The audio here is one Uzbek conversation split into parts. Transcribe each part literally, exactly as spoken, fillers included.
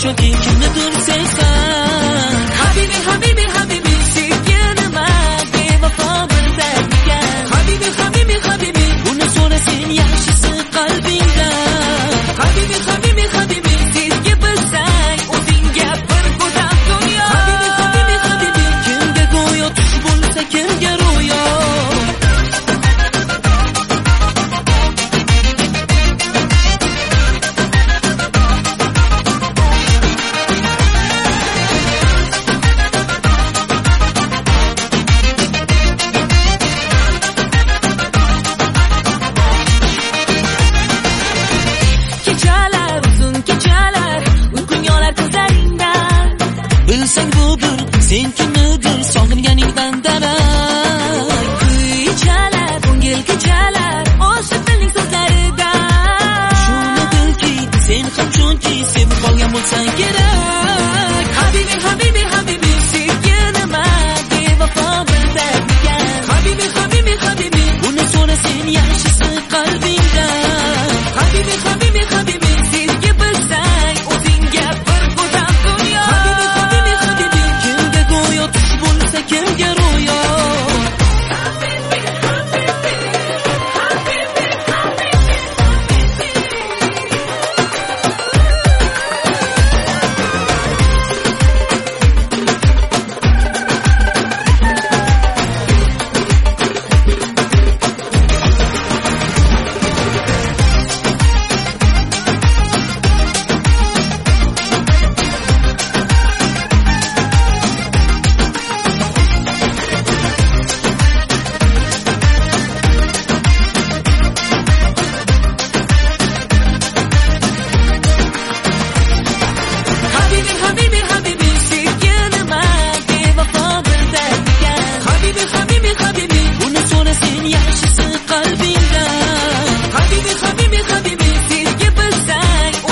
qachonki kimnidir sevsan. Habibi, habibi, habibi, sevganima bevafo bildan ekan. Habibi, habibi, habibi, uni so'rasin yaxshisi qalbingdan. Habibi, habibi, habibi, sevgi bilsang o'zingga bir go'zal dunyo. Habibi, habibi, habibi, kimga go'yo tush bo'lsa kimga ro'yo. Bilsang budur sen kimnidir sog'inganingdan darak. Kuychalar, ko'ngil kechalar o'sib dilning so'zlaridan. Shuni bilki sen ham chunki sevib qolgan bo'lsang kerak. Habibi, habibi, habibi, sevganima bevafo bildan ekan. Habibi, habibi, habibi, uni so'rasin yaxshisi qalbingdan. Habibi, habibi, habibi, sevgi bilsang o'zingga bir go'zal dunyo. Kimga ro'yo.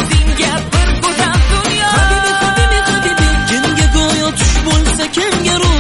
Kimga ro'yo.